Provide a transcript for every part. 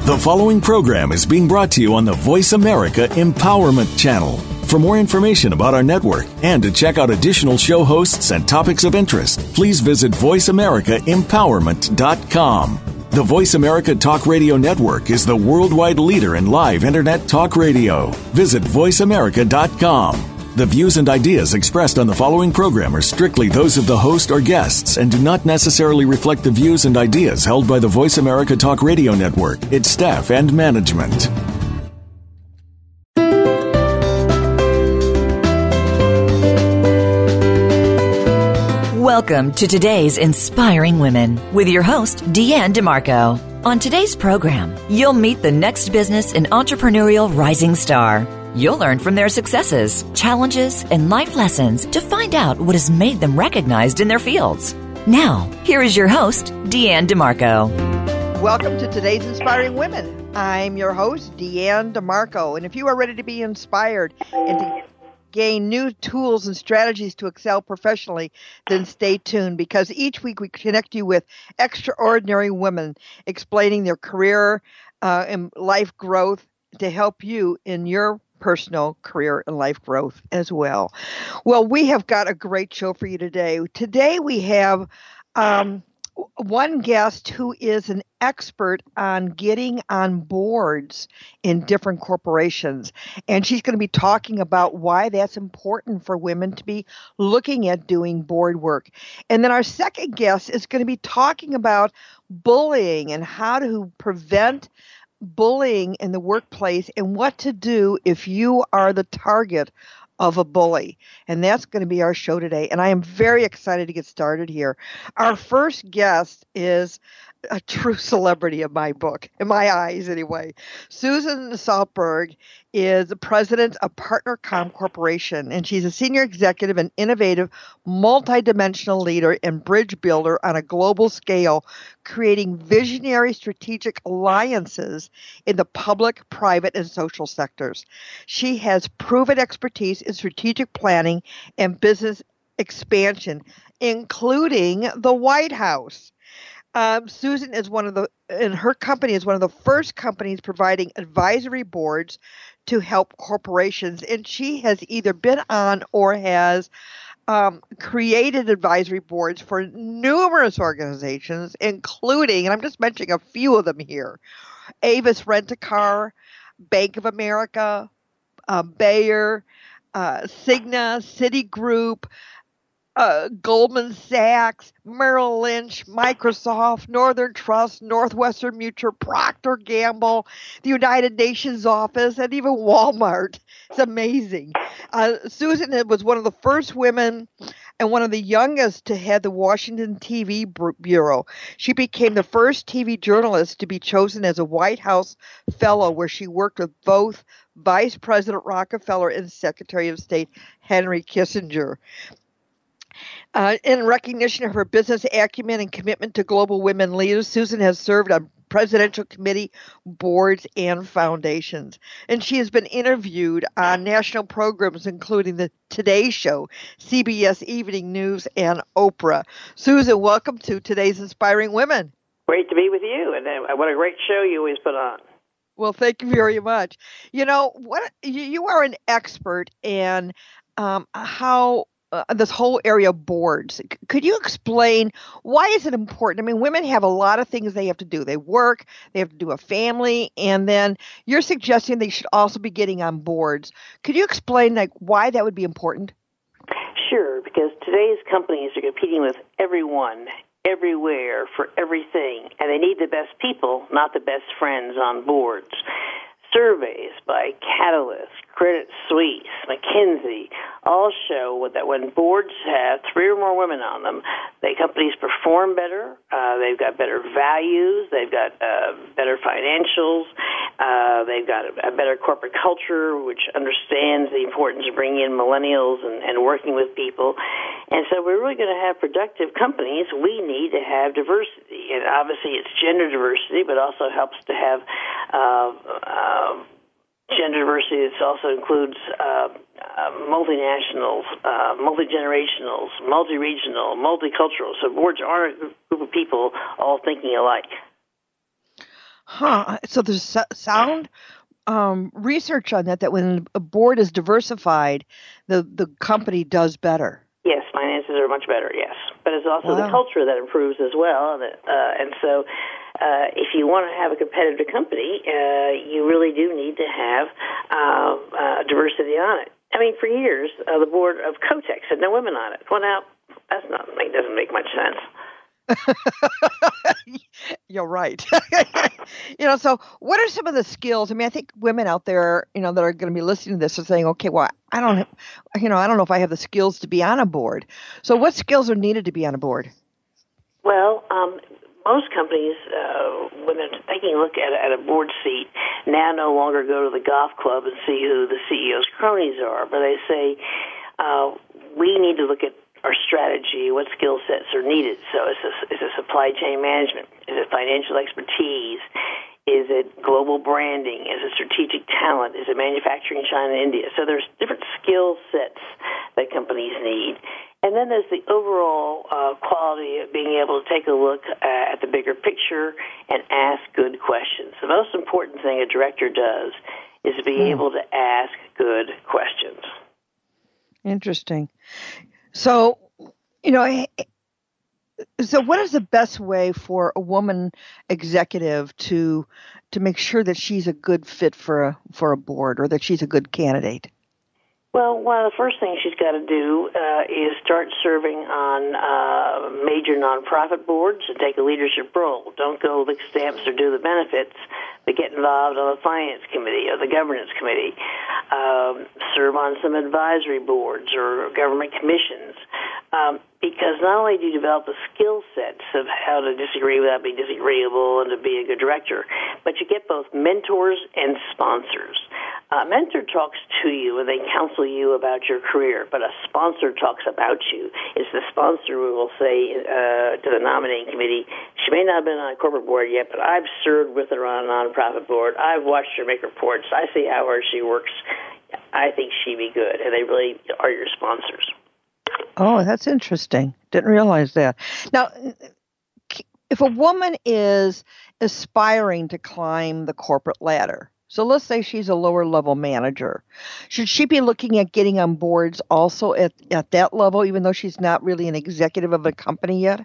The following program is being brought to you on the Voice America Empowerment Channel. For more information about our network and to check out additional show hosts and topics of interest, please visit voiceamericaempowerment.com. The Voice America Talk Radio Network is the worldwide leader in live Internet talk radio. Visit voiceamerica.com. The views and ideas expressed on the following program are strictly those of the host or guests and do not necessarily reflect the views and ideas held by the Voice America Talk Radio Network, its staff, and management. Welcome to today's Inspiring Women with your host, Deanne DeMarco. On today's program, you'll meet the next business and entrepreneurial rising star. You'll learn from their successes, challenges, and life lessons to find out what has made them recognized in their fields. Now, here is your host, Deanne DeMarco. Welcome to today's Inspiring Women. I'm your host, Deanne DeMarco, and if you are ready to be inspired and to gain new tools and strategies to excel professionally, then stay tuned, because each week we connect you with extraordinary women explaining their career and life growth to help you in your personal career and life growth as well. Well, we have got a great show for you today. Today we have one guest who is an expert on getting on boards in different corporations. And she's going to be talking about why that's important for women to be looking at doing board work. And then our second guest is going to be talking about bullying and how to prevent bullying in the workplace and what to do if you are the target of a bully. And that's going to be our show today. And I am very excited to get started here. Our first guest is a true celebrity in my book, in my eyes anyway. Susan Saltberg is the president of PartnerCom Corporation, and she's a senior executive and innovative multidimensional leader and bridge builder on a global scale, creating visionary strategic alliances in the public, private, and social sectors. She has proven expertise in strategic planning and business expansion, including the White House. Susan is her company is one of the first companies providing advisory boards to help corporations, and she has either been on or has created advisory boards for numerous organizations, including, and I'm just mentioning a few of them here, Avis Rent-A-Car, Bank of America, Bayer, Cigna, Citigroup, Goldman Sachs, Merrill Lynch, Microsoft, Northern Trust, Northwestern Mutual, Procter & Gamble, the United Nations office, and even Walmart. It's amazing. Susan was one of the first women and one of the youngest to head the Washington TV Bureau. She became the first TV journalist to be chosen as a White House Fellow, where she worked with both Vice President Rockefeller and Secretary of State Henry Kissinger. In recognition of her business acumen and commitment to global women leaders, Susan has served on presidential committee, boards, and foundations. And she has been interviewed on national programs, including the Today Show, CBS Evening News, and Oprah. Susan, welcome to today's Inspiring Women. Great to be with you, and what a great show you always put on. Well, thank you very much. You know, you are an expert in how this whole area of boards. Could you explain why is it important? I mean, women have a lot of things they have to do. They work, they have to do a family, and then you're suggesting they should also be getting on boards. Could you explain why that would be important? Sure, because today's companies are competing with everyone, everywhere, for everything, and they need the best people, not the best friends on boards. Surveys by Catalyst, Credit Suisse, McKinsey all show that when boards have 3 or more women on them, companies perform better, they've got better values, they've got better financials, they've got a better corporate culture which understands the importance of bringing in millennials and working with people. And so we're really going to have productive companies. We need to have diversity. And obviously it's gender diversity, but also helps to have gender diversity. It also includes multinationals, multi-generationals, multi-regional, multicultural. So boards are a group of people all thinking alike. So there's sound research on that when a board is diversified, the company does better. Yes, finances are much better, yes. But it's also the culture that improves as well. And so if you want to have a competitive company, you really do need to have diversity on it. I mean, for years, the board of Kotex had no women on it. Well, now, doesn't make much sense. You're right. So what are some of the skills? I mean, I think women out there, that are going to be listening to this are saying, okay, well, I don't know if I have the skills to be on a board. So what skills are needed to be on a board? Well, most companies, when they're taking a look at a board seat, now no longer go to the golf club and see who the CEO's cronies are, but they say, we need to look at our strategy, what skill sets are needed. So is it supply chain management? Is it financial expertise? Is it global branding? Is it strategic talent? Is it manufacturing in China and India? So there's different skill sets that companies need. And then there's the overall quality of being able to take a look at the bigger picture and ask good questions. The most important thing a director does is to be able to ask good questions. Interesting. So, so what is the best way for a woman executive to make sure that she's a good fit for a board or that she's a good candidate? Well, one of the first things she's got to do is start serving on major nonprofit boards and take a leadership role. Don't go lick stamps or do the benefits, but get involved on the finance committee or the governance committee. Serve on some advisory boards or government commissions. Because not only do you develop the skill sets of how to disagree without being disagreeable and to be a good director, but you get both mentors and sponsors. A mentor talks to you and they counsel you about your career, but a sponsor talks about you. It's the sponsor who will say to the nominating committee, she may not have been on a corporate board yet, but I've served with her on a nonprofit board. I've watched her make reports. I see how hard she works. I think she'd be good. And they really are your sponsors. Oh, that's interesting. Didn't realize that. Now, if a woman is aspiring to climb the corporate ladder, so let's say she's a lower level manager, should she be looking at getting on boards also at that level, even though she's not really an executive of a company yet?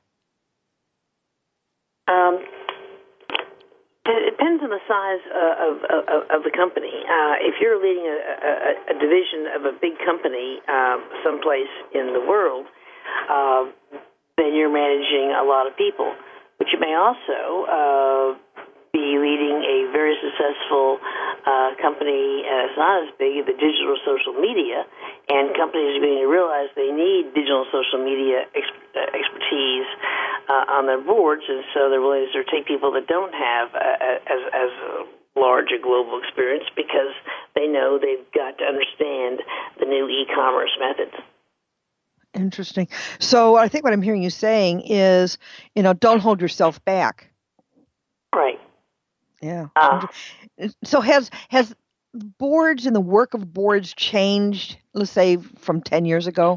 It depends on the size of the company. If you're leading a division of a big company someplace in the world, then you're managing a lot of people. But you may also be leading a very successful company that's not as big as the digital social media, and companies are beginning to realize they need digital social media expertise on their boards, and so they're willing to take people that don't have as large a global experience because they know they've got to understand the new e-commerce methods. Interesting. So I think what I'm hearing you saying is, don't hold yourself back. Right. Yeah. So has boards and the work of boards changed, let's say, from 10 years ago?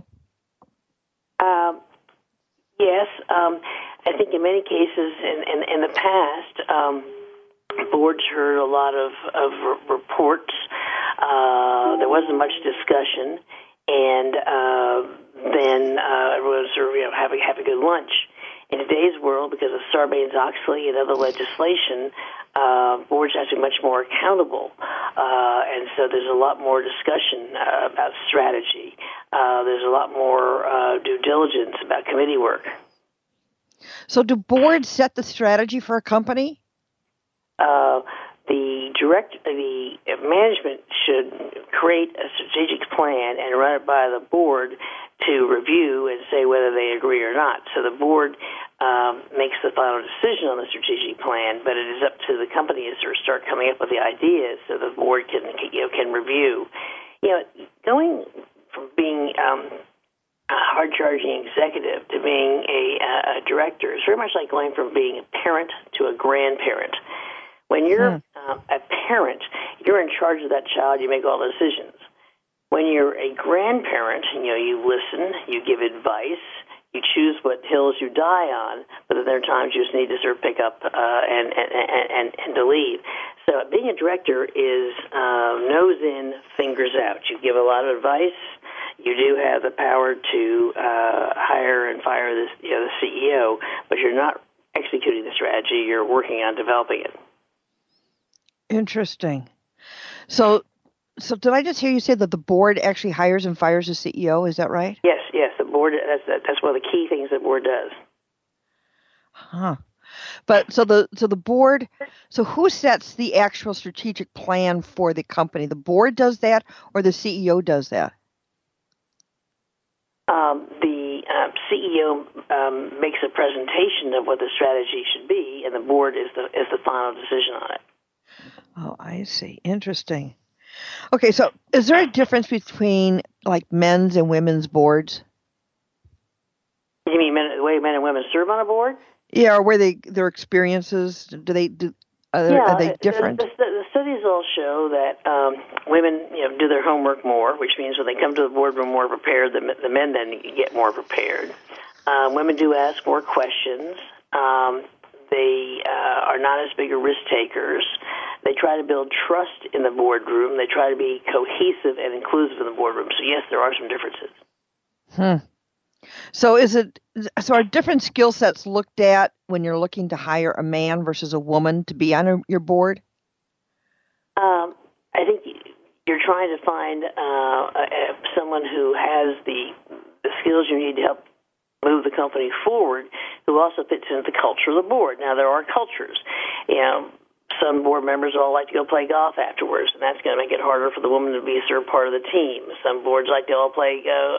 Yes. I think in many cases in the past, boards heard a lot of reports. There wasn't much discussion, and then everyone sort of have a good lunch. In today's world, because of Sarbanes-Oxley and other legislation, boards have to be much more accountable, and so there's a lot more discussion about strategy. There's a lot more due diligence about committee work. So do boards set the strategy for a company? The management should create a strategic plan and run it by the board to review and say whether they agree or not. So the board makes the final decision on the strategic plan, but it is up to the companies to start coming up with the ideas so the board can review. Going from being a hard-charging executive to being a director is very much like going from being a parent to a grandparent. When you're a parent, you're in charge of that child. You make all the decisions. When you're a grandparent, you listen, you give advice, You choose what hills you die on, but then there are times you just need to sort of pick up and to leave. So being a director is nose in, fingers out. You give a lot of advice. You do have the power to hire and fire the CEO, but you're not executing the strategy. You're working on developing it. Interesting. So did I just hear you say that the board actually hires and fires the CEO? Is that right? Yes. The board. That's one of the key things the board does. Huh. But so the board. So who sets the actual strategic plan for the company? The board does that, or the CEO does that? The CEO makes a presentation of what the strategy should be, and the board is the final decision on it. Oh, I see. Interesting. Okay, so is there a difference between like men's and women's boards? You mean the way men and women serve on a board? Yeah, or where their experiences are they different? The studies all show that women do their homework more, which means when they come to the boardroom more prepared, the men then get more prepared. Women do ask more questions. They are not as big a risk takers. They try to build trust in the boardroom. They try to be cohesive and inclusive in the boardroom. So yes, there are some differences. So are different skill sets looked at when you're looking to hire a man versus a woman to be on your board? I think you're trying to find someone who has the skills you need to help move the company forward, who also fits into the culture of the board. Now, there are cultures. Some board members all like to go play golf afterwards, and that's going to make it harder for the woman to be sort of part of the team. Some boards like to all play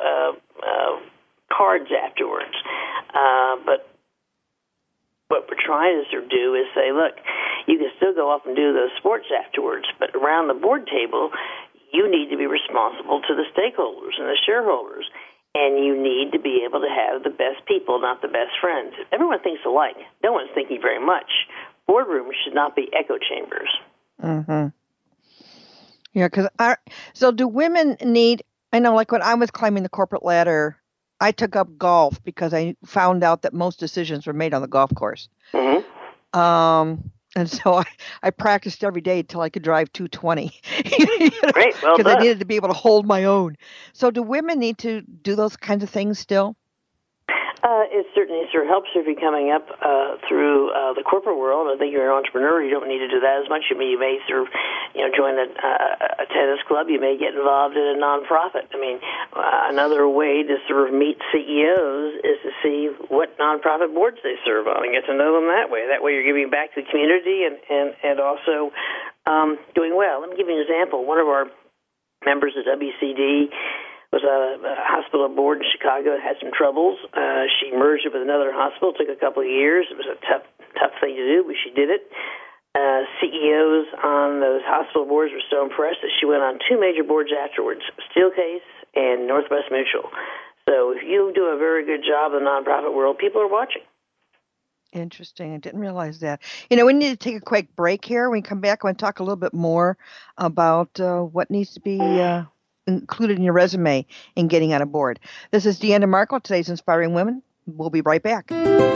cards afterwards. But what we're trying to sort of do is say, look, you can still go off and do those sports afterwards, but around the board table, you need to be responsible to the stakeholders and the shareholders. And you need to be able to have the best people, not the best friends. If everyone thinks alike, no one's thinking very much. Boardrooms should not be echo chambers. Mm-hmm. Yeah, so do women need, I know like when I was climbing the corporate ladder, I took up golf because I found out that most decisions were made on the golf course. Mm-hmm. And so I practiced every day until I could drive 220. Great, well done. Because I needed to be able to hold my own. So do women need to do those kinds of things still? It certainly sort of helps if you're coming up through the corporate world. I think you're an entrepreneur. You don't need to do that as much. You may sort of, join a tennis club. You may get involved in a nonprofit. I mean, another way to sort of meet CEOs is to see what nonprofit boards they serve on and get to know them that way. That way you're giving back to the community and also doing well. Let me give you an example. One of our members at WCD was a hospital board in Chicago that had some troubles. She merged it with another hospital. It took a couple of years. It was a tough thing to do, but she did it. CEOs on those hospital boards were so impressed that she went on two major boards afterwards, Steelcase and Northwest Mutual. So if you do a very good job in the nonprofit world, people are watching. Interesting. I didn't realize that. We need to take a quick break here. When we come back, I want to talk a little bit more about what needs to be included in your resume in getting on a board. This is Deanne DeMarco, today's Inspiring Women. We'll be right back.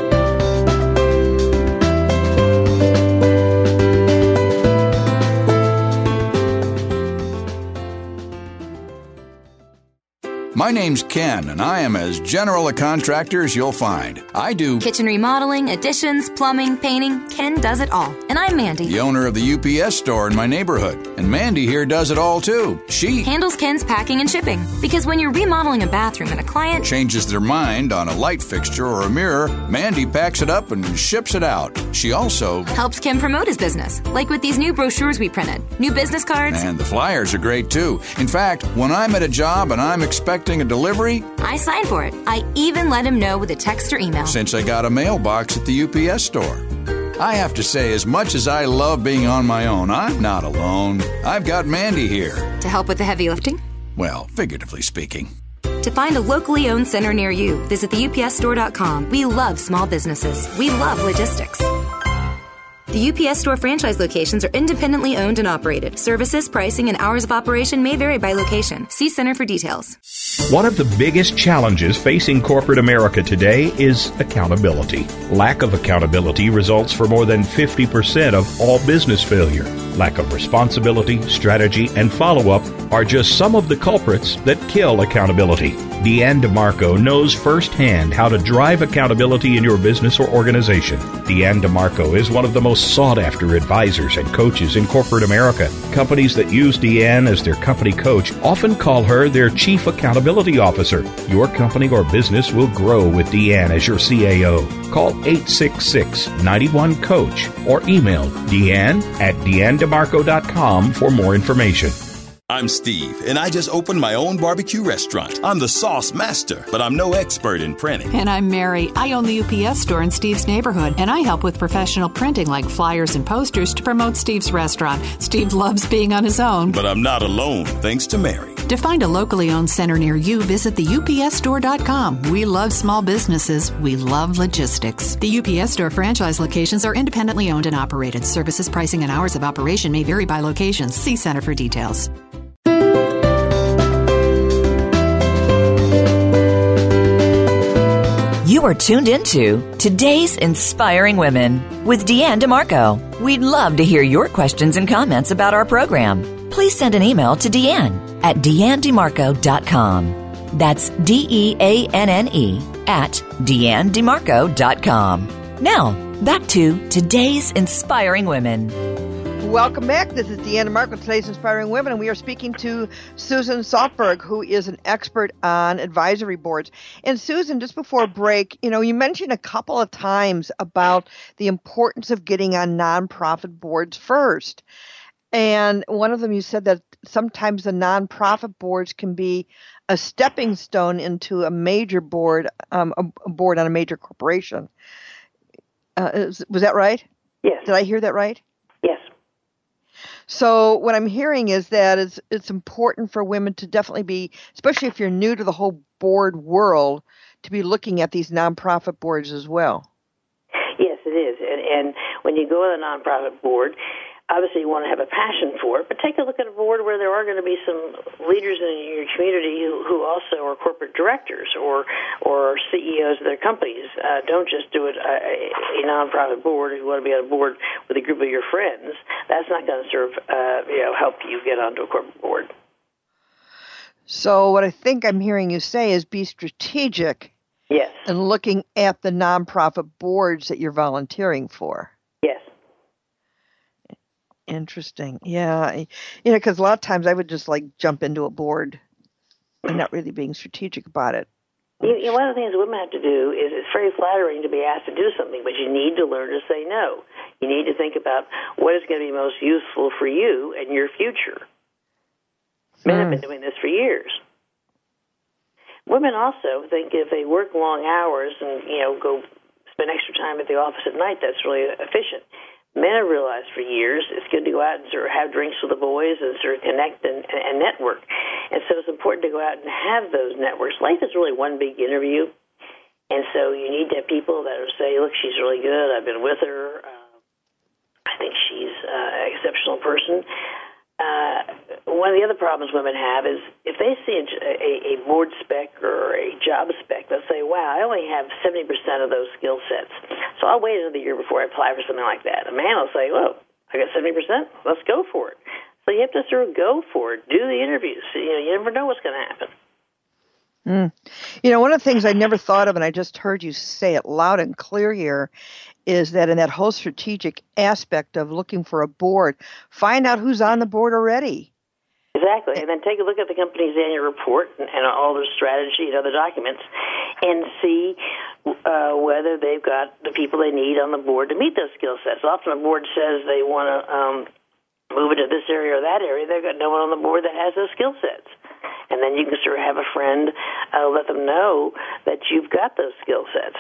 My name's Ken, and I am as general a contractor as you'll find. I do kitchen remodeling, additions, plumbing, painting. Ken does it all. And I'm Mandy, the owner of the UPS store in my neighborhood. And Mandy here does it all, too. She handles Ken's packing and shipping. Because when you're remodeling a bathroom and a client changes their mind on a light fixture or a mirror, Mandy packs it up and ships it out. She also helps Ken promote his business, like with these new brochures we printed, new business cards. And the flyers are great, too. In fact, when I'm at a job and I'm expecting a delivery, I sign for it. I even let him know with a text or email. Since I got a mailbox at the UPS store. I have to say, as much as I love being on my own, I'm not alone. I've got Mandy here. To help with the heavy lifting? Well, figuratively speaking. To find a locally owned center near you, visit theupsstore.com. We love small businesses. We love logistics. The UPS Store franchise locations are independently owned and operated. Services, pricing, and hours of operation may vary by location. See Center for details. One of the biggest challenges facing corporate America today is accountability. Lack of accountability results for more than 50% of all business failure. Lack of responsibility, strategy, and follow-up are just some of the culprits that kill accountability. Deanne DeMarco knows firsthand how to drive accountability in your business or organization. Deanne DeMarco is one of the most sought-after advisors and coaches in corporate America. Companies that use Deanne as their company coach often call her their Chief Accountability Officer. Your company or business will grow with Deanne as your CAO. Call 866-91-COACH or email Deanne at DeanneDeMarco.com for more information. I'm Steve, and I just opened my own barbecue restaurant. I'm the sauce master, but I'm no expert in printing. And I'm Mary. I own the UPS store in Steve's neighborhood, and I help with professional printing like flyers and posters to promote Steve's restaurant. Steve loves being on his own. But I'm not alone, thanks to Mary. To find a locally owned center near you, visit theupsstore.com. We love small businesses. We love logistics. The UPS Store franchise locations are independently owned and operated. Services, pricing, and hours of operation may vary by location. See Center for details. You are tuned into Today's Inspiring Women with Deanne DeMarco. We'd love to hear your questions and comments about our program. Please send an email to Deanne at DeanneDeMarco.com. That's DEANNE at DeanneDeMarco.com. Now, back to Today's Inspiring Women. Welcome back. This is Deanne DeMarco, Today's Inspiring Women, and we are speaking to Susan Saltberg, who is an expert on advisory boards. And Susan, just before break, you mentioned a couple of times about the importance of getting on nonprofit boards first. And one of them, you said that sometimes the nonprofit boards can be a stepping stone into a major board, a board on a major corporation. Was that right? Yes. Did I hear that right? Yes. So what I'm hearing is that it's important for women to definitely be, especially if you're new to the whole board world, to be looking at these nonprofit boards as well. Yes, it is. And when you go to a nonprofit board, obviously you want to have a passion for it, but take a look at a board where there are going to be some leaders in your community who also are corporate directors or CEOs of their companies. Don't just do it a nonprofit board. If you want to be on a board with a group of your friends, that's not going to help you get onto a corporate board. So what I think I'm hearing you say is be strategic. Yes. And looking at the nonprofit boards that you're volunteering for. Yes. Interesting. Yeah. Because a lot of times I would just jump into a board and not really being strategic about it. One of the things women have to do is it's very flattering to be asked to do something, but you need to learn to say no. You need to think about what is going to be most useful for you and your future. Men have been doing this for years. Women also think if they work long hours and, go spend extra time at the office at night, that's really efficient. Men have realized for years it's good to go out and sort of have drinks with the boys and sort of connect and network. And so it's important to go out and have those networks. Life is really one big interview. And so you need to have people that will say, look, she's really good. I've been with her. I think she's an exceptional person. One of the other problems women have is if they see a board spec or a job spec, they'll say, wow, I only have 70% of those skill sets. So I'll wait another year before I apply for something like that. A man will say, whoa, I got 70%? Let's go for it. So you have to sort of go for it. Do the interviews. You never know what's going to happen. One of the things I never thought of, and I just heard you say it loud and clear here, is that in that whole strategic aspect of looking for a board, find out who's on the board already. Exactly, and then take a look at the company's annual report and all their strategy and other documents and see whether they've got the people they need on the board to meet those skill sets. Often a board says they want to move into this area or that area. They've got no one on the board that has those skill sets. And then you can sort of have a friend let them know that you've got those skill sets.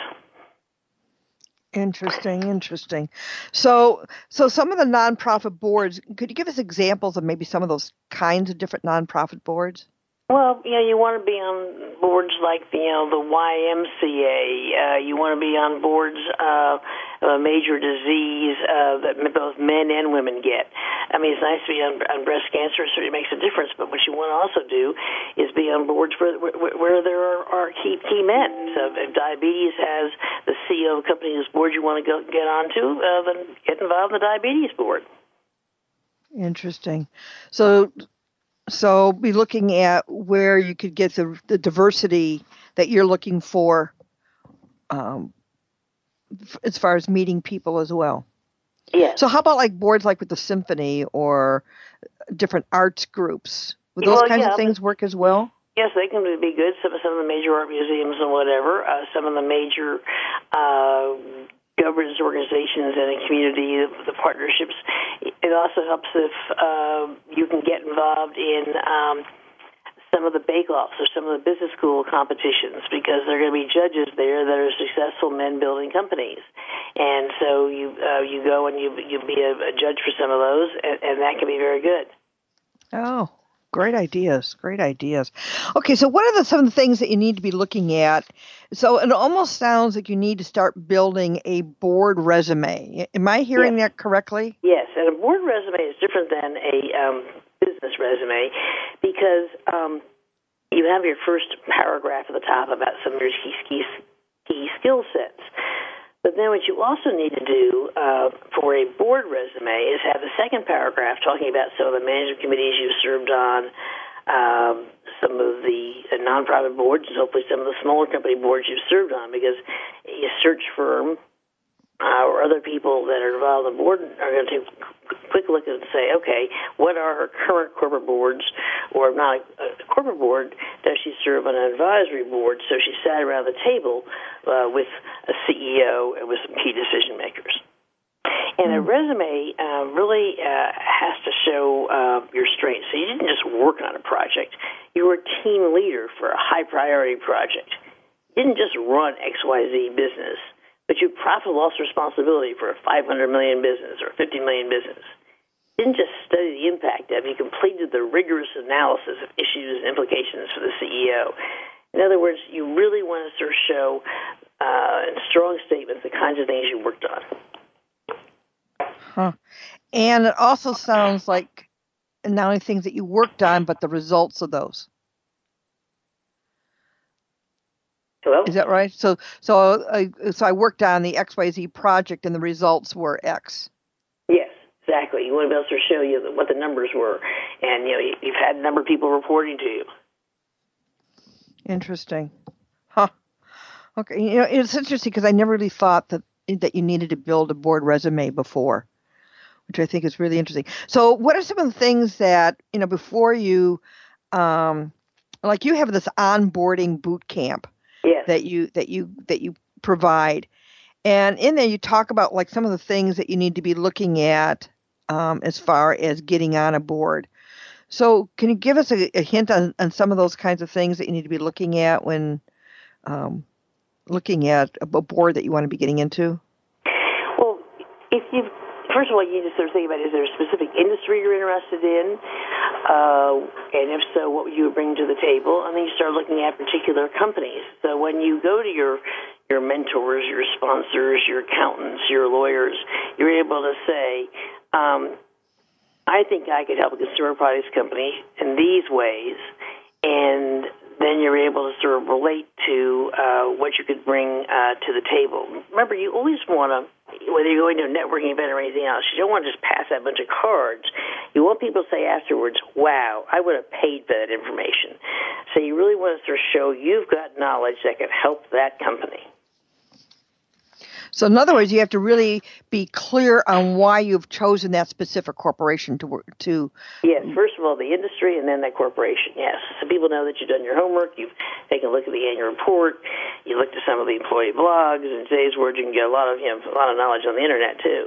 Interesting. So some of the nonprofit boards, could you give us examples of maybe some of those kinds of different nonprofit boards? Well, you want to be on boards like the YMCA. You want to be on boards of a major disease that both men and women get. I mean, it's nice to be on breast cancer. It certainly makes a difference. But what you want to also do is be on boards where there are key men. So if diabetes has the CEO of a company whose board you want to get onto, then get involved in the diabetes board. Interesting. So be looking at where you could get the diversity that you're looking for as far as meeting people as well. Yeah. So how about like boards like with the symphony or different arts groups? Would those kinds of things work as well? Yes, they can be good. Some of the major art museums and whatever. Some of the major governance organizations in a community, the partnerships. It also helps if you can get involved in some of the bake-offs or some of the business school competitions, because there are going to be judges there that are successful men building companies. And so you go and you be a judge for some of those, and that can be very good. Oh, great ideas. Okay, so what are some of the things that you need to be looking at? So it almost sounds like you need to start building a board resume. Am I hearing that correctly? Yes, and a board resume is different than a business resume because you have your first paragraph at the top about some of your key skill sets. But then what you also need to do for a board resume is have the second paragraph talking about some of the management committees you've served on, some of the nonprofit boards, and hopefully some of the smaller company boards you've served on, because a search firm or other people that are involved in the board are going to take a quick look at it and say, okay, what are her current corporate boards, or not a corporate board, does she serve on an advisory board? So she sat around the table with a CEO and with some key decision makers. And a resume really has to show your strengths. So you didn't just work on a project. You were a team leader for a high-priority project. You didn't just run XYZ business, but you profit loss responsibility for a $500 million business or a $50 million business. You didn't just study the impact of it. You completed the rigorous analysis of issues and implications for the CEO. In other words, you really want to sort of show in strong statements the kinds of things you worked on. Huh. And it also sounds like not only things that you worked on, but the results of those. Hello? Is that right? So I worked on the XYZ project, and the results were X. Yes, exactly. You want to be able to show you what the numbers were, and you've had a number of people reporting to you. Interesting. Huh. Okay. It's interesting because I never really thought that you needed to build a board resume before, which I think is really interesting. So what are some of the things that, before you, like you have this onboarding boot camp that you provide, and in there you talk about like some of the things that you need to be looking at as far as getting on a board. So can you give us a hint on some of those kinds of things that you need to be looking at when looking at a board that you want to be getting into? Well, first of all, you need to sort of think about, is there a specific industry you're interested in? And if so, what would you bring to the table? And then you start looking at particular companies. So when you go to your mentors, your sponsors, your accountants, your lawyers, you're able to say, I think I could help a consumer products company in these ways, and then you're able to sort of relate to what you could bring to the table. Remember, you always want to, whether you're going to a networking event or anything else, you don't want to just pass out a bunch of cards. You want people to say afterwards, wow, I would have paid for that information. So you really want to sort of show you've got knowledge that could help that company. So in other words, you have to really be clear on why you've chosen that specific corporation to. Yes, first of all, the industry, and then that corporation, yes. So people know that you've done your homework, you've taken a look at the annual report, you looked at some of the employee blogs, and in today's world, you can get a lot of knowledge on the internet, too.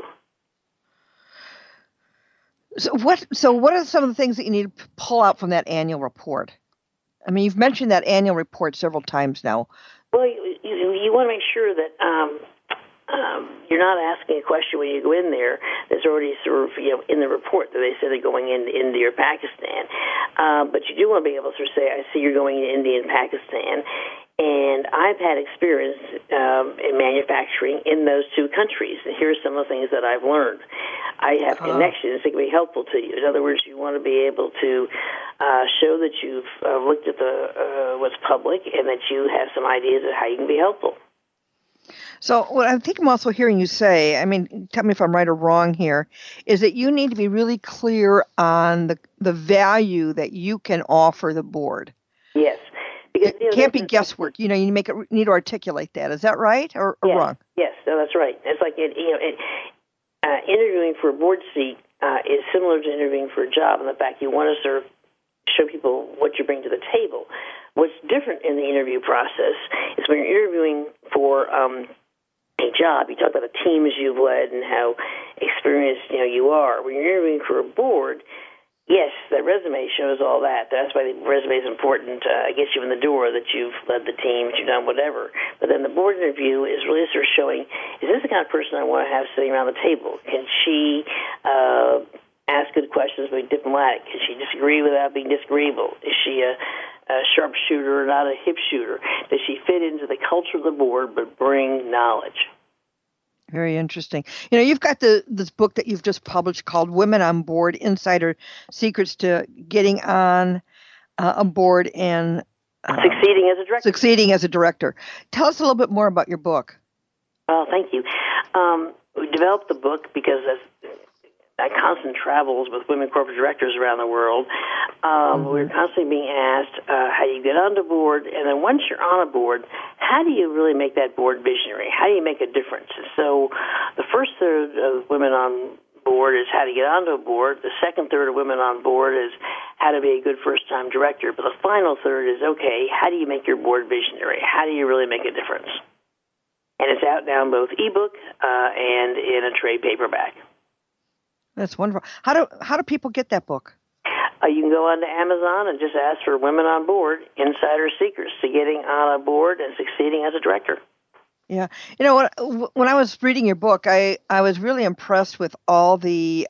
So what are some of the things that you need to pull out from that annual report? I mean, you've mentioned that annual report several times now. Well, you want to make sure that you're not asking a question when you go in there that's already sort of in the report that they say they're going into India or Pakistan. But you do want to be able to say, I see you're going to India and Pakistan, and I've had experience in manufacturing in those two countries, and here's some of the things that I've learned. I have connections that can be helpful to you. In other words, you want to be able to show that you've looked at what's public and that you have some ideas of how you can be helpful. So what I think I'm also hearing you say, I mean, tell me if I'm right or wrong here, is that you need to be really clear on the value that you can offer the board. Yes. Because, it can't be guesswork. You need to articulate that. Is that right or wrong? Yes, no, that's right. It's like interviewing for a board seat is similar to interviewing for a job in the fact you want to sort of show people what you bring to the table. What's different in the interview process is when you're interviewing for a job, you talk about the teams you've led and how experienced you are. When you're interviewing for a board, yes, that resume shows all that. That's why the resume is important. It gets you in the door that you've led the team, that you've done whatever. But then the board interview is really sort of showing, is this the kind of person I want to have sitting around the table? Can she ask good questions, be diplomatic? Can she disagree without being disagreeable? Is she a sharpshooter or not a hip shooter? Does she fit into the culture of the board but bring knowledge? Very interesting. You've got this book that you've just published called Women on Board, Insider Secrets to Getting on a Board and Succeeding as a Director. Tell us a little bit more about your book. Oh, thank you. We developed the book because I constant travels with women corporate directors around the world. We're constantly being asked, how do you get onto board? And then once you're on a board, how do you really make that board visionary? How do you make a difference? So the first third of women on board is how to get onto a board. The second third of women on board is how to be a good first-time director. But the final third is, okay, how do you make your board visionary? How do you really make a difference? And it's out now in both ebook and in a trade paperback. That's wonderful. How do people get that book? You can go onto Amazon and just ask for Women on Board, Insider Secrets to Getting on a Board and Succeeding as a Director. Yeah. When I was reading your book, I was really impressed with all the,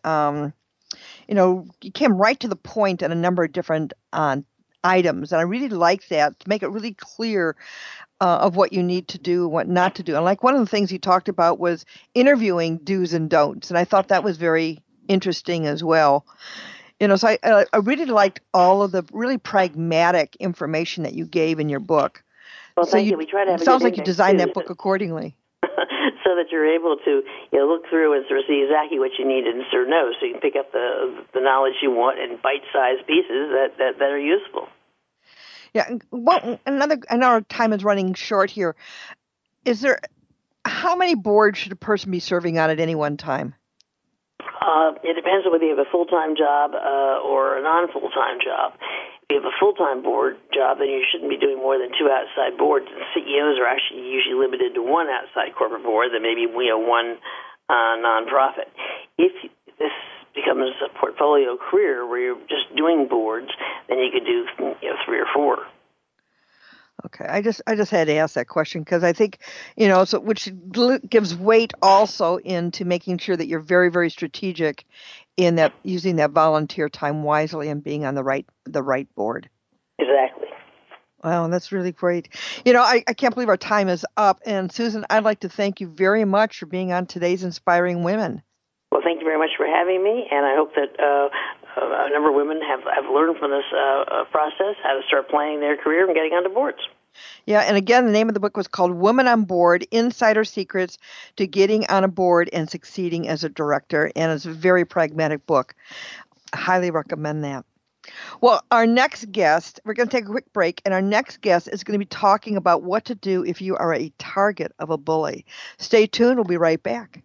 you came right to the point on a number of different items. And I really like that, to make it really clear of what you need to do, what not to do. And like one of the things you talked about was interviewing do's and don'ts. And I thought that was very interesting as well. So I really liked all of the really pragmatic information that you gave in your book. Well, thank you. We try to have it sounds like you designed that book accordingly. So that you're able to look through and sort of see exactly what you need and sort of know, so you can pick up the knowledge you want in bite-sized pieces that are useful. Yeah. Well, I know our time is running short here. How many boards should a person be serving on at any one time? It depends on whether you have a full-time job or a non-full-time job. If you have a full-time board job, then you shouldn't be doing more than 2 outside boards. And CEOs are actually usually limited to 1 outside corporate board, then maybe 1 nonprofit. If this becomes a portfolio career where you're just doing boards, then you could do 3 or 4. Okay, I just had to ask that question because I think, which gives weight also into making sure that you're very, very strategic in that, using that volunteer time wisely and being on the right board. Exactly. Wow, that's really great. I can't believe our time is up. And Susan, I'd like to thank you very much for being on today's Inspiring Women. Well, thank you very much for having me, and I hope that a number of women have learned from this process how to start planning their career and getting onto boards. Yeah, and again, the name of the book was called Women on Board, Insider Secrets to Getting on a Board and Succeeding as a Director, and it's a very pragmatic book. I highly recommend that. Well, our next guest, we're going to take a quick break, and our next guest is going to be talking about what to do if you are a target of a bully. Stay tuned. We'll be right back.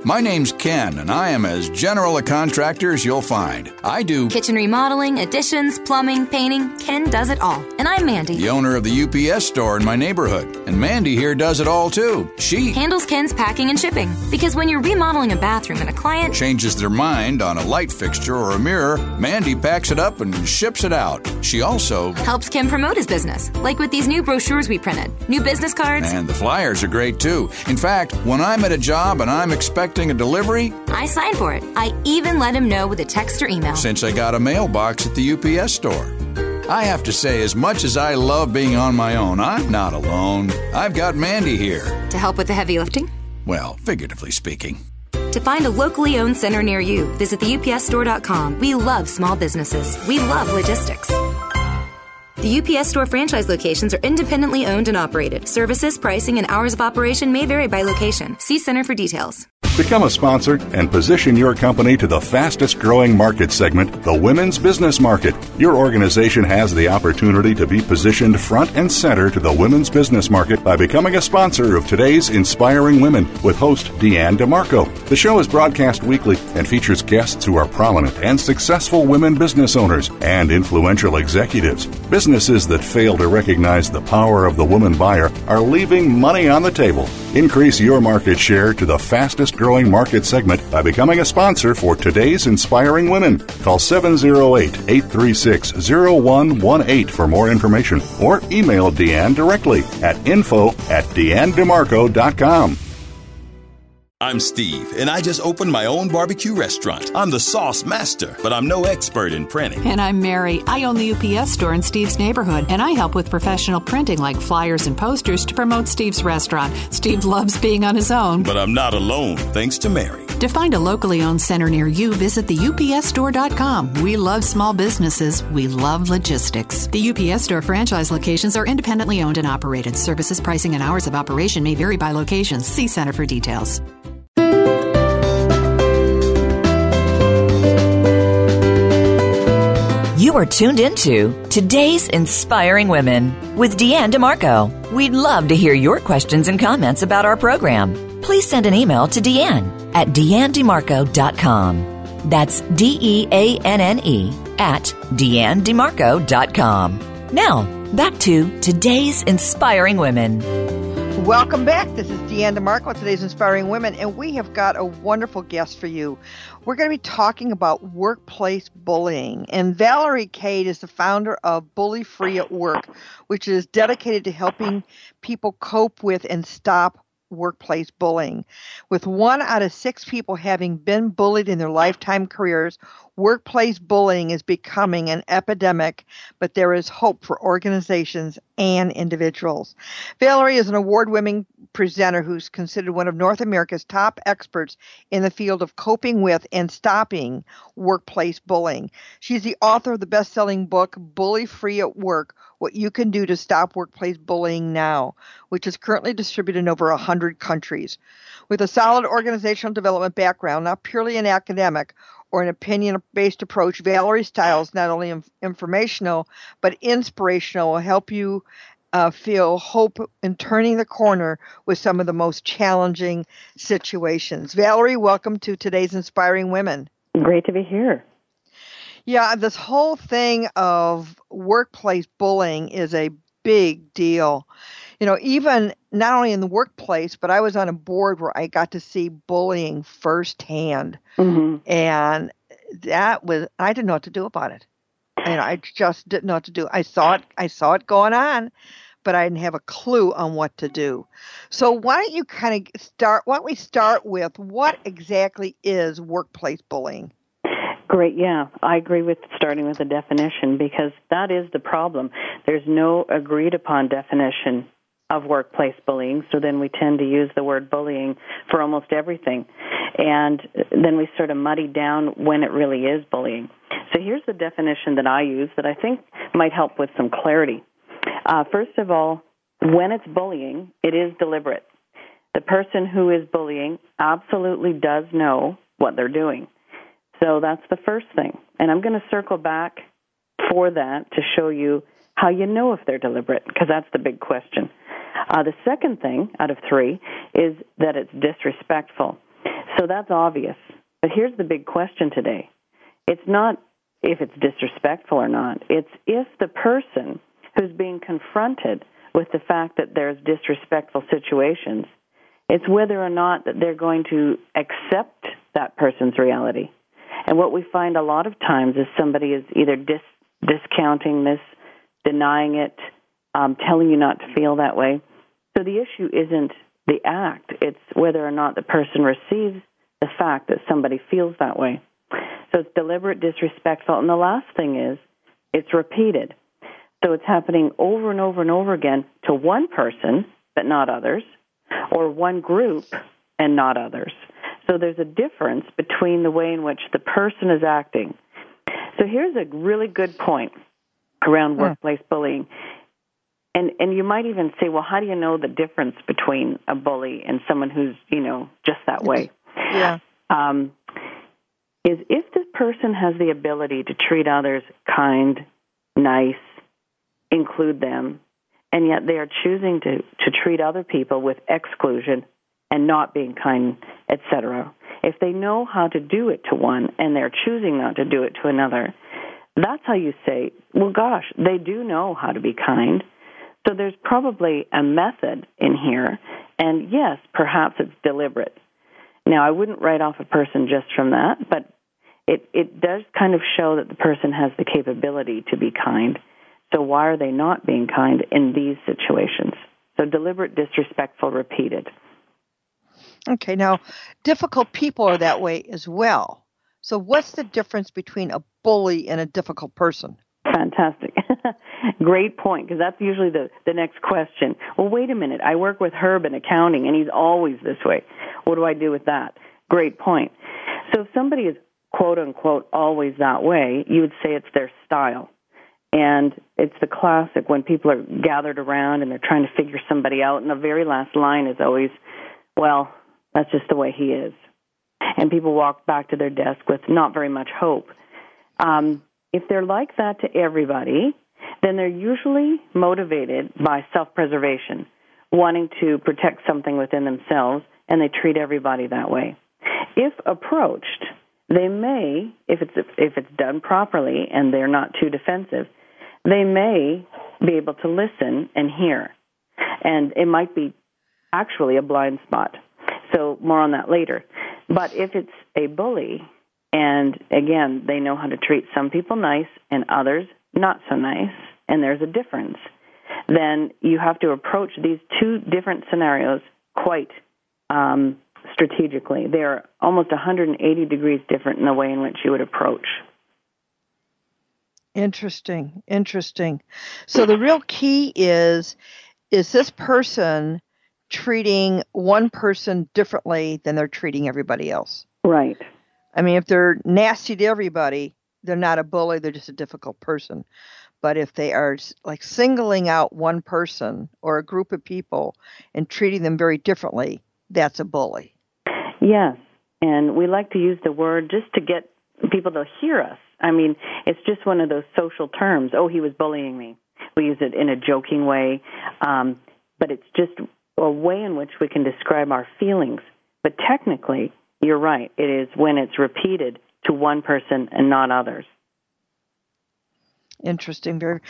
My name's Ken, and I am as general a contractor as you'll find. I do kitchen remodeling, additions, plumbing, painting. Ken does it all. And I'm Mandy, the owner of the UPS store in my neighborhood. And Mandy here does it all, too. She handles Ken's packing and shipping. Because when you're remodeling a bathroom and a client changes their mind on a light fixture or a mirror, Mandy packs it up and ships it out. She also helps Ken promote his business, like with these new brochures we printed, new business cards. And the flyers are great, too. In fact, when I'm at a job and I'm expecting a delivery, I sign for it. I even let him know with a text or email. Since I got a mailbox at the UPS store. I have to say, as much as I love being on my own, I'm not alone. I've got Mandy here. To help with the heavy lifting? Well, figuratively speaking. To find a locally owned center near you, visit the UPSstore.com. We love small businesses. We love logistics. The UPS Store franchise locations are independently owned and operated. Services, pricing, and hours of operation may vary by location. See Center for details. Become a sponsor and position your company to the fastest growing market segment, the women's business market. Your organization has the opportunity to be positioned front and center to the women's business market by becoming a sponsor of today's Inspiring Women with host Deanne DeMarco. The show is broadcast weekly and features guests who are prominent and successful women business owners and influential executives. Businesses that fail to recognize the power of the woman buyer are leaving money on the table. Increase your market share to the fastest growing market segment by becoming a sponsor for today's Inspiring Women. Call 708-836-0118 for more information or email Deanne directly at info@deannedemarco.com. I'm Steve, and I just opened my own barbecue restaurant. I'm the sauce master, but I'm no expert in printing. And I'm Mary. I own the UPS store in Steve's neighborhood, and I help with professional printing like flyers and posters to promote Steve's restaurant. Steve loves being on his own. But I'm not alone, thanks to Mary. To find a locally owned center near you, visit the UPSstore.com. We love small businesses. We love logistics. The UPS store franchise locations are independently owned and operated. Services, pricing, and hours of operation may vary by location. See Center for details. You are tuned into Today's Inspiring Women with Deanne DeMarco. We'd love to hear your questions and comments about our program. Please send an email to Deanne at DeanneDeMarco.com. That's DEANNE at DeanneDeMarco.com. Now, back to Today's Inspiring Women. Welcome back. This is Deanne DeMarco, Today's Inspiring Women, and we have got a wonderful guest for you. We're going to be talking about workplace bullying, and Valerie Cade is the founder of Bully Free at Work, which is dedicated to helping people cope with and stop workplace bullying. With 1 out of 6 people having been bullied in their lifetime careers, workplace bullying is becoming an epidemic, but there is hope for organizations and individuals. Valerie is an award-winning presenter who's considered one of North America's top experts in the field of coping with and stopping workplace bullying. She's the author of the best-selling book, Bully Free at Work, What You Can Do to Stop Workplace Bullying Now, which is currently distributed in over 100 countries. With a solid organizational development background, not purely an academic or an opinion-based approach, Valerie's style is not only informational but inspirational, will help you feel hope in turning the corner with some of the most challenging situations. Valerie, welcome to Today's Inspiring Women. Great to be here. Yeah, this whole thing of workplace bullying is a big deal. You know, even not only in the workplace, but I was on a board where I got to see bullying firsthand. Mm-hmm. And that was, I didn't know what to do about it. And I just didn't know what to do. I saw it going on, but I didn't have a clue on what to do. So why don't you why don't we start with what exactly is workplace bullying? Great, yeah. I agree with starting with the definition because that is the problem. There's no agreed upon definition of workplace bullying, so then we tend to use the word bullying for almost everything. And then we sort of muddy down when it really is bullying. So here's the definition that I use that I think might help with some clarity. First of all, when it's bullying, it is deliberate. The person who is bullying absolutely does know what they're doing. So that's the first thing. And I'm going to circle back for that to show you how you know if they're deliberate, because that's the big question. The second thing out of 3 is that it's disrespectful. So that's obvious. But here's the big question today. It's not if it's disrespectful or not. It's if the person who's being confronted with the fact that there's disrespectful situations, it's whether or not that they're going to accept that person's reality. And what we find a lot of times is somebody is either discounting this, denying it, telling you not to feel that way. So the issue isn't the act. It's whether or not the person receives the fact that somebody feels that way. So it's deliberate, disrespectful. And the last thing is it's repeated. So it's happening over and over and over again to one person, but not others, or one group and not others. So there's a difference between the way in which the person is acting. So here's a really good point around workplace bullying. And you might even say, well, how do you know the difference between a bully and someone who's, just that way? Yeah. Is if this person has the ability to treat others kind, nice, include them, and yet they are choosing to treat other people with exclusion and not being kind, etc. If they know how to do it to one and they're choosing not to do it to another, that's how you say, well, gosh, they do know how to be kind. So there's probably a method in here, and yes, perhaps it's deliberate. Now, I wouldn't write off a person just from that, but it does kind of show that the person has the capability to be kind. So why are they not being kind in these situations? So deliberate, disrespectful, repeated. Okay, now, difficult people are that way as well. So what's the difference between a bully and a difficult person? Fantastic. Great point, because that's usually the next question. Well, wait a minute. I work with Herb in accounting, and he's always this way. What do I do with that? Great point. So if somebody is, quote-unquote, always that way, you would say it's their style. And it's the classic when people are gathered around and they're trying to figure somebody out, and the very last line is always, well, that's just the way he is. And people walk back to their desk with not very much hope. If they're like that to everybody, then they're usually motivated by self-preservation, wanting to protect something within themselves, and they treat everybody that way. If approached, they may, if it's done properly and they're not too defensive, they may be able to listen and hear. And it might be actually a blind spot. So more on that later. But if it's a bully, and again, they know how to treat some people nice and others not so nice, and there's a difference, then you have to approach these two different scenarios quite strategically. They're almost 180 degrees different in the way in which you would approach. Interesting. So the real key is this person treating one person differently than they're treating everybody else? Right. I mean, if they're nasty to everybody, they're not a bully, they're just a difficult person. But if they are like singling out one person or a group of people and treating them very differently, that's a bully. Yes, and we like to use the word just to get people to hear us. I mean, it's just one of those social terms. Oh, he was bullying me. We use it in a joking way, but it's just a way in which we can describe our feelings. But technically, you're right. It is when it's repeated to one person and not others. Interesting. Very,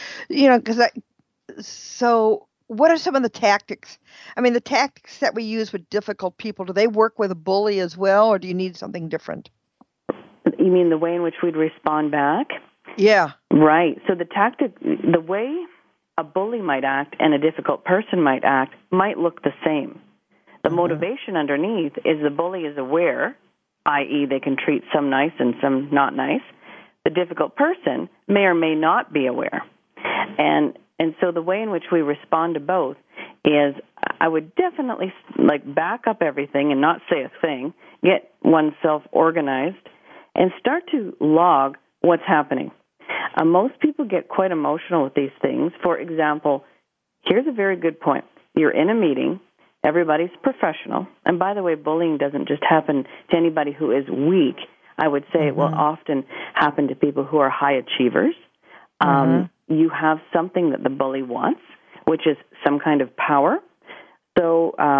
so what are some of the tactics? I mean, the tactics that we use with difficult people, do they work with a bully as well, or do you need something different? You mean the way in which we'd respond back? Yeah. Right. So the way a bully might act and a difficult person might act might look the same. The motivation underneath is the bully is aware, i.e. they can treat some nice and some not nice. The difficult person may or may not be aware. And so the way in which we respond to both is I would definitely back up everything and not say a thing, get oneself organized, and start to log what's happening. Most people get quite emotional with these things. For example, here's a very good point. You're in a meeting. Everybody's professional. And by the way, bullying doesn't just happen to anybody who is weak. I would say it will often happen to people who are high achievers. You have something that the bully wants, which is some kind of power. So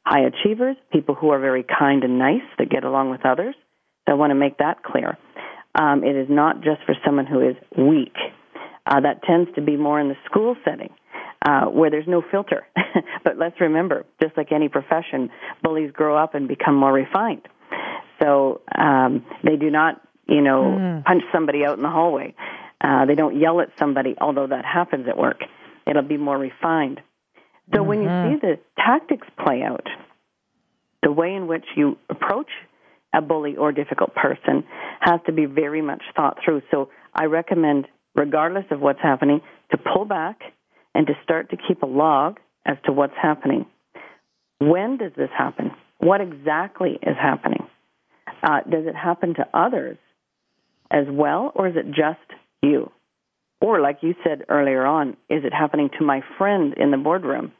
high achievers, people who are very kind and nice, that get along with others. So I want to make that clear. It is not just for someone who is weak. That tends to be more in the school setting, where there's no filter. But let's remember, just like any profession, bullies grow up and become more refined. So they do not, punch somebody out in the hallway. They don't yell at somebody, although that happens at work. It'll be more refined. So when you see the tactics play out, the way in which you approach a bully or difficult person has to be very much thought through. So I recommend, regardless of what's happening, to pull back and to start to keep a log as to what's happening. When does this happen? What exactly is happening? Does it happen to others as well, or is it just you? Or, like you said earlier on, is it happening to my friend in the boardroom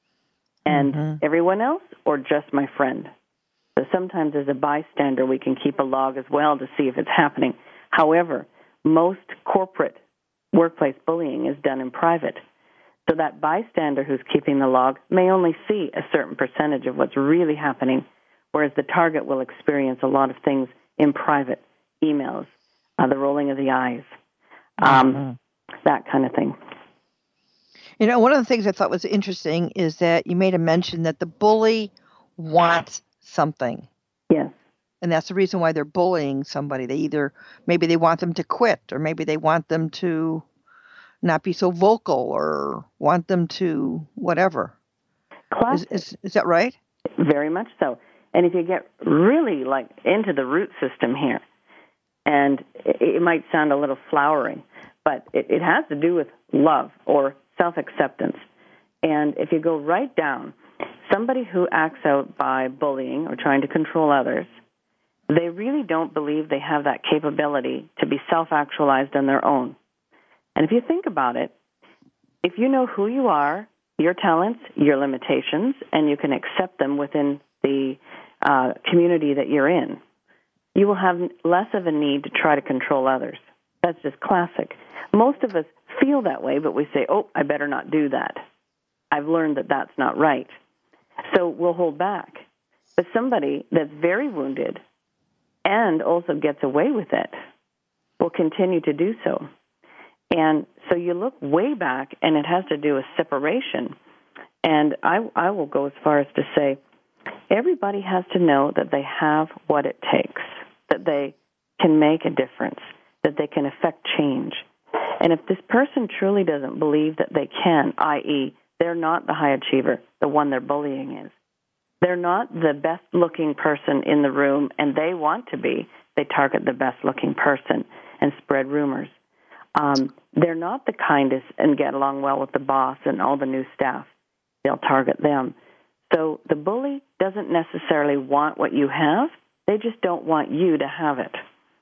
and everyone else, or just my friend? So sometimes as a bystander, we can keep a log as well to see if it's happening. However, most corporate workplace bullying is done in private. So that bystander who's keeping the log may only see a certain percentage of what's really happening, whereas the target will experience a lot of things in private, emails, the rolling of the eyes, that kind of thing. One of the things I thought was interesting is that you made a mention that the bully wants something. Yes. And that's the reason why they're bullying somebody. Maybe they want them to quit, or maybe they want them to not be so vocal, or want them to whatever. Is that right? Very much so. And if you get really into the root system here, and it might sound a little flowering, but it has to do with love or self-acceptance. And if you go right down, somebody who acts out by bullying or trying to control others, they really don't believe they have that capability to be self-actualized on their own. And if you think about it, if you know who you are, your talents, your limitations, and you can accept them within the community that you're in, you will have less of a need to try to control others. That's just classic. Most of us feel that way, but we say, I better not do that. I've learned that that's not right. So we'll hold back. But somebody that's very wounded and also gets away with it will continue to do so. And so you look way back, and it has to do with separation. And I will go as far as to say, everybody has to know that they have what it takes, that they can make a difference, that they can affect change. And if this person truly doesn't believe that they can, i.e., they're not the high achiever, the one they're bullying is, they're not the best-looking person in the room, and they want to be, they target the best-looking person and spread rumors. They're not the kindest and get along well with the boss and all the new staff. They'll target them. So the bully doesn't necessarily want what you have. They just don't want you to have it.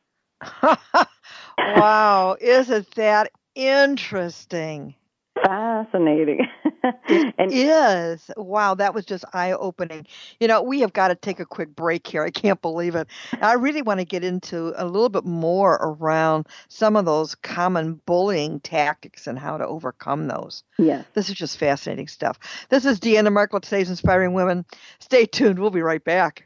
Wow, isn't that interesting? Fascinating. It is. Wow, that was just eye-opening. We have got to take a quick break here. I can't believe it. I really want to get into a little bit more around some of those common bullying tactics and how to overcome those. Yeah. This is just fascinating stuff. This is Deanne DeMarco, today's Inspiring Women. Stay tuned. We'll be right back.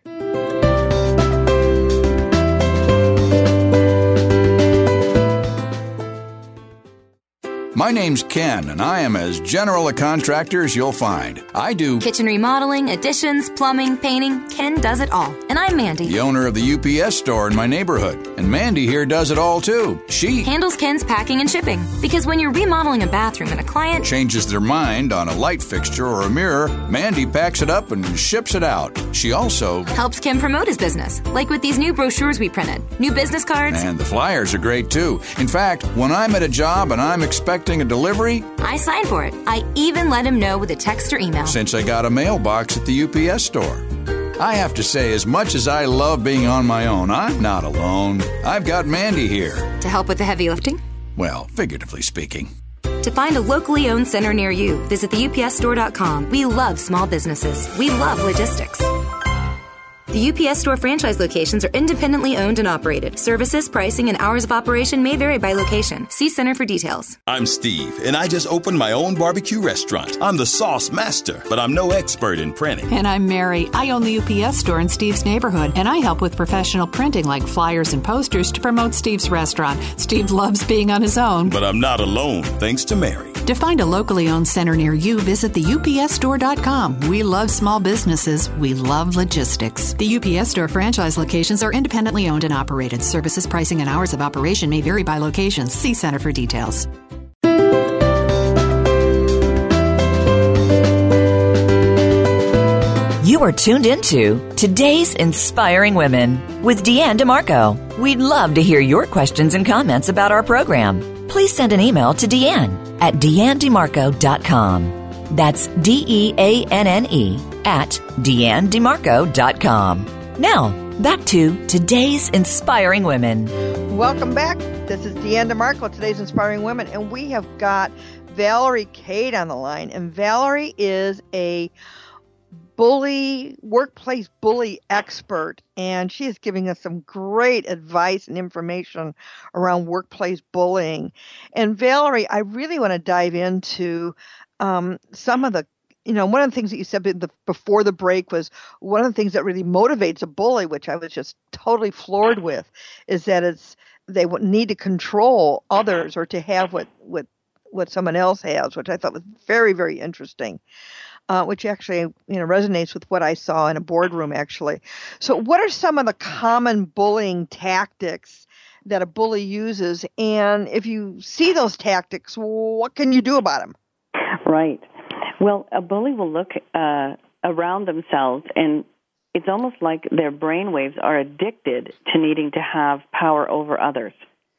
My name's Ken, and I am as general a contractor as you'll find. I do kitchen remodeling, additions, plumbing, painting. Ken does it all. And I'm Mandy, the owner of the UPS store in my neighborhood. And Mandy here does it all, too. She handles Ken's packing and shipping. Because when you're remodeling a bathroom and a client changes their mind on a light fixture or a mirror, Mandy packs it up and ships it out. She also helps Ken promote his business, like with these new brochures we printed, new business cards. And the flyers are great, too. In fact, when I'm at a job and I'm expecting a delivery, I sign for it. I even let him know with a text or email. Since I got a mailbox at the UPS store. I have to say, as much as I love being on my own, I'm not alone. I've got Mandy here. To help with the heavy lifting? Well, figuratively speaking. To find a locally owned center near you, visit theupsstore.com. We love small businesses. We love logistics. The UPS Store franchise locations are independently owned and operated. Services, pricing, and hours of operation may vary by location. See Center for details. I'm Steve, and I just opened my own barbecue restaurant. I'm the sauce master, but I'm no expert in printing. And I'm Mary. I own the UPS Store in Steve's neighborhood, and I help with professional printing like flyers and posters to promote Steve's restaurant. Steve loves being on his own. But I'm not alone, thanks to Mary. To find a locally owned center near you, visit the UPSstore.com. We love small businesses. We love logistics. The UPS Store franchise locations are independently owned and operated. Services, pricing, and hours of operation may vary by location. See Center for details. You are tuned into Today's Inspiring Women with Deanne DeMarco. We'd love to hear your questions and comments about our program. Please send an email to Deanne at DeanneDeMarco.com. That's DEANNE at DeanneDeMarco.com. Now, back to Today's Inspiring Women. Welcome back. This is Deanne DeMarco, Today's Inspiring Women, and we have got Valerie Cade on the line. And Valerie is a workplace bully expert, and she is giving us some great advice and information around workplace bullying. And Valerie, I really want to dive into some of the, one of the things that you said before the break was one of the things that really motivates a bully, which I was just totally floored with, is that they need to control others or to have what someone else has, which I thought was very, very interesting. Which actually, resonates with what I saw in a boardroom, actually. So what are some of the common bullying tactics that a bully uses? And if you see those tactics, what can you do about them? Right. Well, a bully will look around themselves, and it's almost like their brainwaves are addicted to needing to have power over others.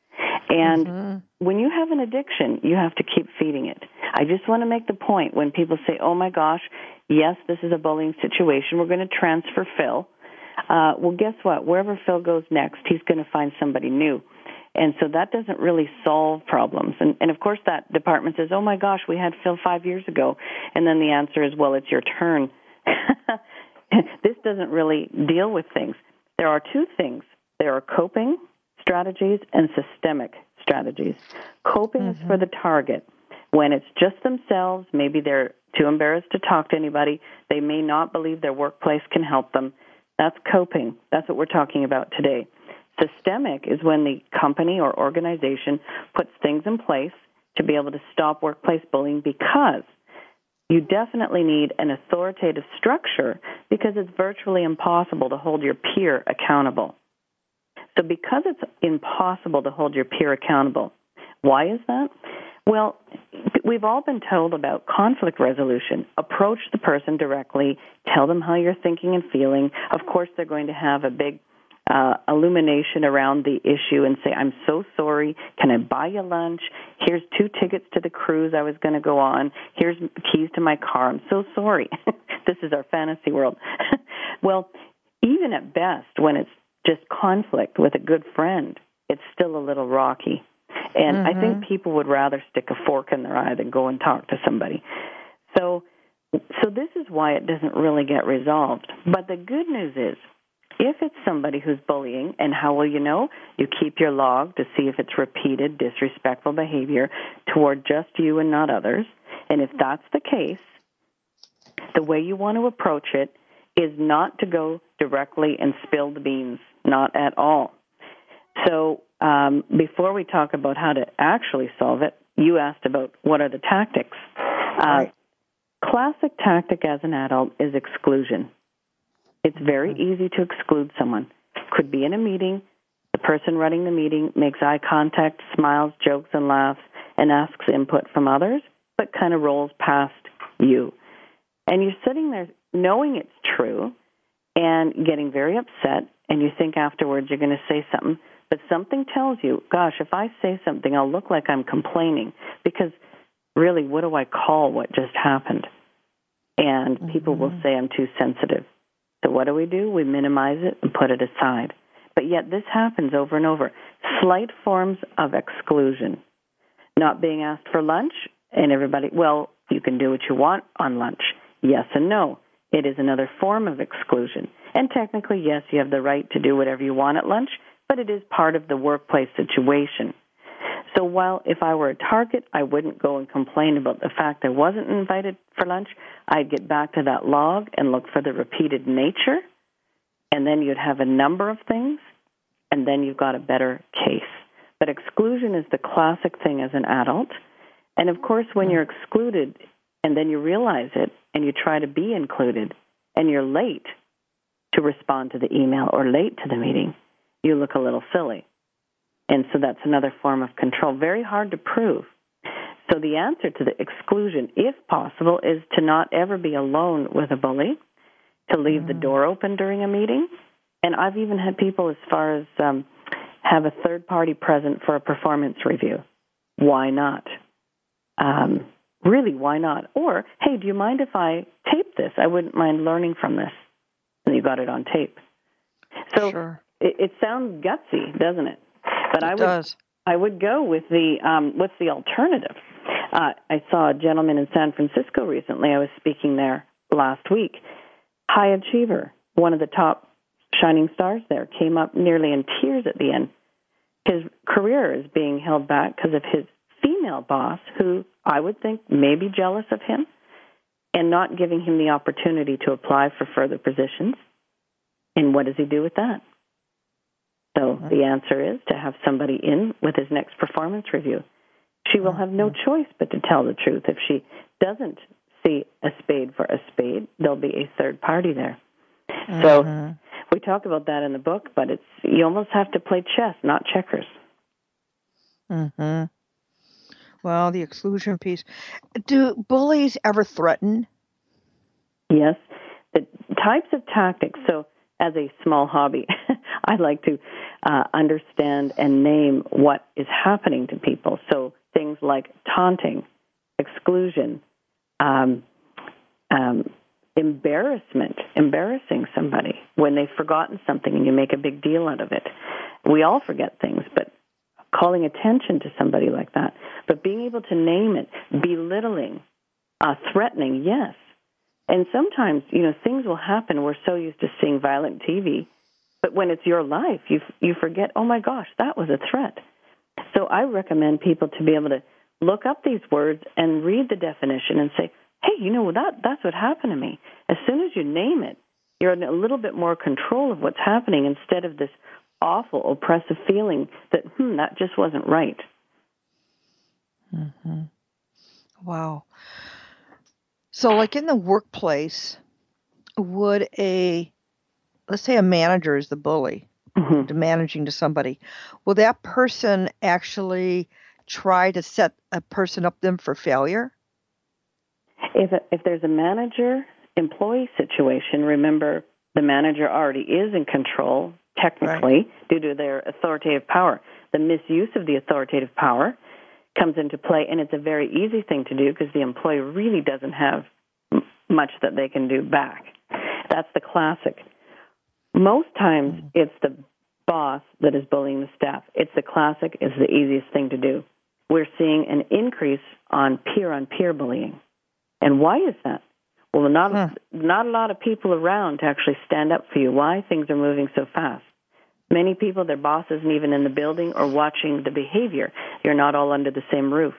And when you have an addiction, you have to keep feeding it. I just want to make the point when people say, oh, my gosh, yes, this is a bullying situation. We're going to transfer Phil. Well, guess what? Wherever Phil goes next, he's going to find somebody new. And so that doesn't really solve problems. And of course, that department says, oh, my gosh, we had Phil 5 years ago. And then the answer is, well, it's your turn. This doesn't really deal with things. There are two things. There are coping strategies and systemic strategies. Coping is for the target. When it's just themselves, maybe they're too embarrassed to talk to anybody, they may not believe their workplace can help them. That's coping. That's what we're talking about today. Systemic is when the company or organization puts things in place to be able to stop workplace bullying, because you definitely need an authoritative structure, because it's virtually impossible to hold your peer accountable. So because it's impossible to hold your peer accountable, why is that? Well, we've all been told about conflict resolution. Approach the person directly, tell them how you're thinking and feeling. Of course, they're going to have a big illumination around the issue and say, I'm so sorry, can I buy you lunch? Here's 2 tickets to the cruise I was going to go on. Here's keys to my car. I'm so sorry. This is our fantasy world. Well, even at best, when it's just conflict with a good friend, it's still a little rocky. And I think people would rather stick a fork in their eye than go and talk to somebody. So this is why it doesn't really get resolved. But the good news is, if it's somebody who's bullying, and how will you know? You keep your log to see if it's repeated disrespectful behavior toward just you and not others. And if that's the case, the way you want to approach it is not to go directly and spill the beans, not at all. So before we talk about how to actually solve it, you asked about what are the tactics. Classic tactic as an adult is exclusion. It's very easy to exclude someone. Could be in a meeting. The person running the meeting makes eye contact, smiles, jokes, and laughs, and asks input from others, but kind of rolls past you. And you're sitting there knowing it's true and getting very upset, and you think afterwards you're going to say something, but something tells you, gosh, if I say something, I'll look like I'm complaining, because really, what do I call what just happened? And people will say I'm too sensitive. So what do? We minimize it and put it aside. But yet this happens over and over. Slight forms of exclusion. Not being asked for lunch, and everybody, well, you can do what you want on lunch. Yes and no. It is another form of exclusion. And technically, yes, you have the right to do whatever you want at lunch, but it is part of the workplace situation. So while if I were a target, I wouldn't go and complain about the fact I wasn't invited for lunch, I'd get back to that log and look for the repeated nature, and then you'd have a number of things, and then you've got a better case. But exclusion is the classic thing as an adult. And, of course, when you're excluded and then you realize it and you try to be included and you're late to respond to the email or late to the meeting, you look a little silly. And so that's another form of control. Very hard to prove. So the answer to the exclusion, if possible, is to not ever be alone with a bully, to leave the door open during a meeting. And I've even had people as far as have a third party present for a performance review. Why not? Really, why not? Or, hey, do you mind if I tape this? I wouldn't mind learning from this. And you got it on tape. So sure. It sounds gutsy, doesn't it? But I would go with the alternative. I saw a gentleman in San Francisco recently. I was speaking there last week. High achiever, one of the top shining stars there, came up nearly in tears at the end. His career is being held back because of his female boss, who I would think may be jealous of him, and not giving him the opportunity to apply for further positions. And what does he do with that? So the answer is to have somebody in with his next performance review. She will have no choice but to tell the truth. If she doesn't see a spade for a spade, there'll be a third party there. So we talk about that in the book, but you almost have to play chess, not checkers. Well, the exclusion piece. Do bullies ever threaten? Yes. The types of tactics. So as a small hobby, I like to understand and name what is happening to people. So things like taunting, exclusion, embarrassing somebody when they've forgotten something and you make a big deal out of it. We all forget things, but calling attention to somebody like that. But being able to name it, belittling, threatening, yes. And sometimes, things will happen. We're so used to seeing violent TV, but when it's your life, you forget, oh my gosh, that was a threat. So I recommend people to be able to look up these words and read the definition and say, hey, that's what happened to me. As soon as you name it, you're in a little bit more control of what's happening instead of this awful, oppressive feeling that, that just wasn't right. Wow. So like in the workplace, would let's say a manager is the bully, managing to somebody, will that person actually try to set a person up them for failure? If there's a manager-employee situation, remember the manager already is in control, technically, due to their authoritative power. The misuse of the authoritative power comes into play, and it's a very easy thing to do because the employee really doesn't have much that they can do back. That's the classic. Most times, it's the boss that is bullying the staff. It's the classic. It's the easiest thing to do. We're seeing an increase on peer-on-peer bullying. And why is that? Well, not a lot of people around to actually stand up for you. Why? Things are moving so fast. Many people, their boss isn't even in the building or watching the behavior. You're not all under the same roof.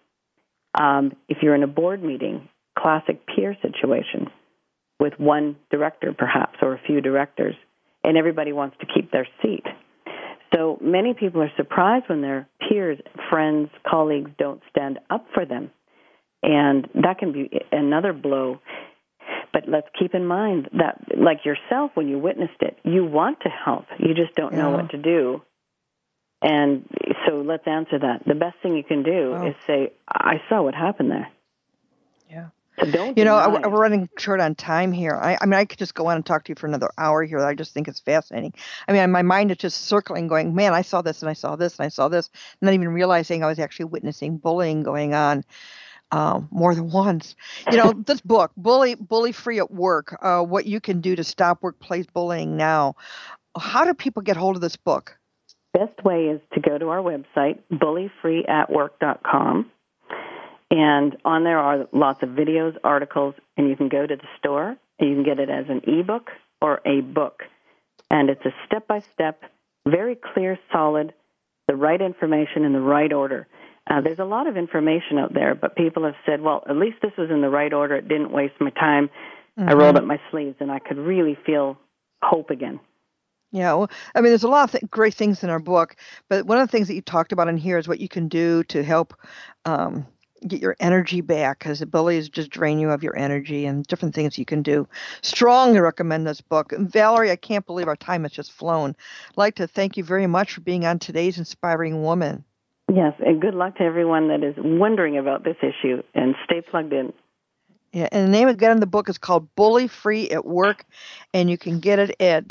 If you're in a board meeting, classic peer situation with one director perhaps or a few directors, and everybody wants to keep their seat. So many people are surprised when their peers, friends, colleagues don't stand up for them. And that can be another blow. But let's keep in mind that, like yourself, when you witnessed it, you want to help. You just don't know what to do. And so let's answer that. The best thing you can do is say, I saw what happened there. Yeah. So don't we're running short on time here. I could just go on and talk to you for another hour here. I just think it's fascinating. My mind is just circling, going, man, I saw this and I saw this and I saw this, and not even realizing I was actually witnessing bullying going on. More than once. This book, Bully Free at Work, what you can do to stop workplace bullying now. How do people get hold of this book? Best way is to go to our website, bullyfreeatwork.com. And on there are lots of videos, articles, and you can go to the store and you can get it as an ebook or a book. And it's a step-by-step, very clear, solid, the right information in the right order. There's a lot of information out there, but people have said, well, at least this was in the right order. It didn't waste my time. Mm-hmm. I rolled up my sleeves, and I could really feel hope again. Yeah, well, I mean, there's a lot of great things in our book, but one of the things that you talked about in here is what you can do to help get your energy back, because the bullies just drain you of your energy, and different things you can do. Strongly recommend this book. And Valerie, I can't believe our time has just flown. I'd like to thank you very much for being on Today's Inspiring Woman. Yes, and good luck to everyone that is wondering about this issue, and stay plugged in. Yeah, and the name again of the book is called Bully Free at Work, and you can get it at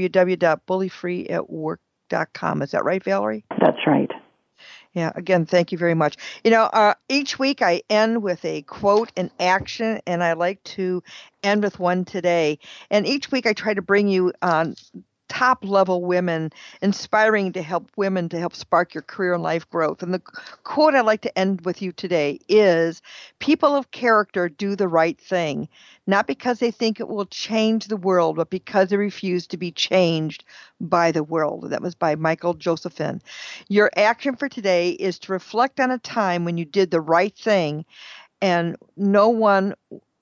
www.bullyfreeatwork.com. Is that right, Valerie? That's right. Yeah, again, thank you very much. Each week I end with a quote and action, and I like to end with one today. And each week I try to bring you on top-level women, inspiring to help women to help spark your career and life growth. And the quote I'd like to end with you today is, people of character do the right thing, not because they think it will change the world, but because they refuse to be changed by the world. That was by Michael Josephson. Your action for today is to reflect on a time when you did the right thing, and not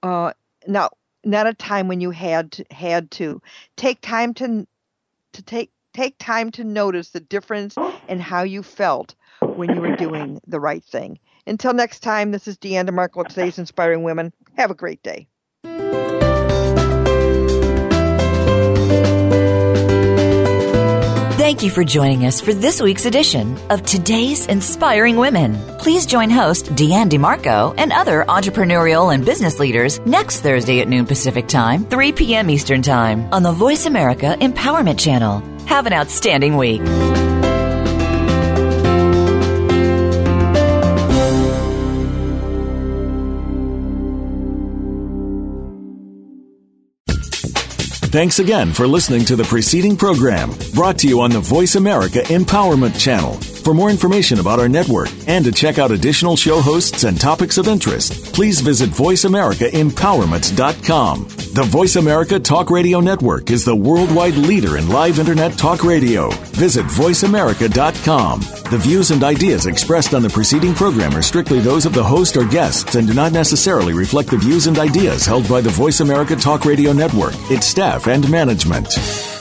a time when you had to. Take time to take time to notice the difference in how you felt when you were doing the right thing. Until next time, this is Deanne DeMarco of Today's Inspiring Women. Have a great day. Thank you for joining us for this week's edition of Today's Inspiring Women. Please join host Deanne DeMarco and other entrepreneurial and business leaders next Thursday at noon Pacific Time, 3 p.m. Eastern Time on the Voice America Empowerment Channel. Have an outstanding week. Thanks again for listening to the preceding program, brought to you on the Voice America Empowerment Channel. For more information about our network and to check out additional show hosts and topics of interest, please visit voiceamericaempowerment.com. The Voice America Talk Radio Network is the worldwide leader in live Internet talk radio. Visit voiceamerica.com. The views and ideas expressed on the preceding program are strictly those of the host or guests and do not necessarily reflect the views and ideas held by the Voice America Talk Radio Network, its staff, and management.